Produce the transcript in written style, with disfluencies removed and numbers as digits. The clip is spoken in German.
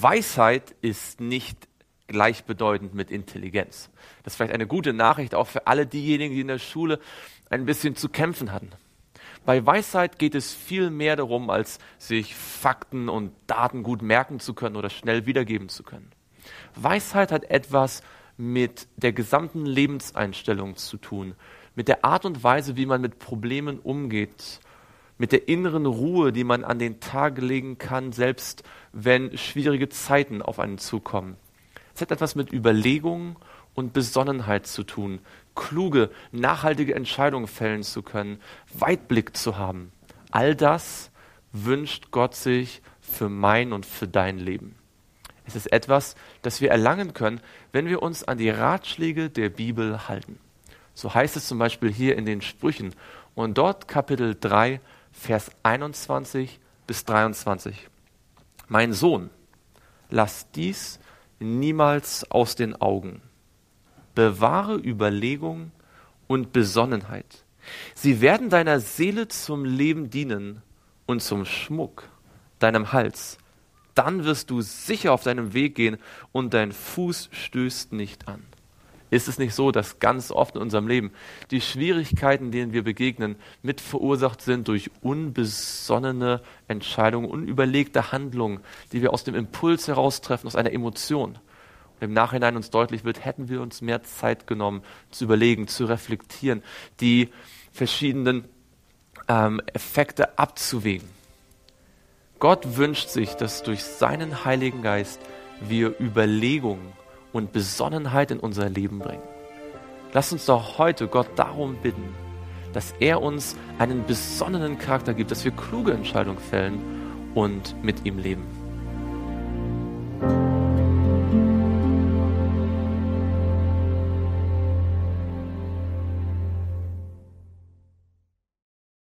Weisheit ist nicht gleichbedeutend mit Intelligenz. Das ist vielleicht eine gute Nachricht auch für alle diejenigen, die in der Schule ein bisschen zu kämpfen hatten. Bei Weisheit geht es viel mehr darum, als sich Fakten und Daten gut merken zu können oder schnell wiedergeben zu können. Weisheit hat etwas mit der gesamten Lebenseinstellung zu tun, mit der Art und Weise, wie man mit Problemen umgeht, mit der inneren Ruhe, die man an den Tag legen kann, selbst wenn schwierige Zeiten auf einen zukommen. Es hat etwas mit Überlegung und Besonnenheit zu tun, kluge, nachhaltige Entscheidungen fällen zu können, Weitblick zu haben. All das wünscht Gott sich für mein und für dein Leben. Es ist etwas, das wir erlangen können, wenn wir uns an die Ratschläge der Bibel halten. So heißt es zum Beispiel hier in den Sprüchen und dort Kapitel 3, Vers 21 bis 23. Mein Sohn, lass dies niemals aus den Augen. Bewahre Überlegung und Besonnenheit. Sie werden deiner Seele zum Leben dienen und zum Schmuck deinem Hals. Dann wirst du sicher auf deinem Weg gehen und dein Fuß stößt nicht an. Ist es nicht so, dass ganz oft in unserem Leben die Schwierigkeiten, denen wir begegnen, mit verursacht sind durch unbesonnene Entscheidungen, unüberlegte Handlungen, die wir aus dem Impuls heraustreffen, aus einer Emotion? Und im Nachhinein uns deutlich wird, hätten wir uns mehr Zeit genommen, zu überlegen, zu reflektieren, die verschiedenen Effekte abzuwägen. Gott wünscht sich, dass durch seinen Heiligen Geist wir Überlegung und Besonnenheit in unser Leben bringen. Lass uns doch heute Gott darum bitten, dass er uns einen besonnenen Charakter gibt, dass wir kluge Entscheidungen fällen und mit ihm leben.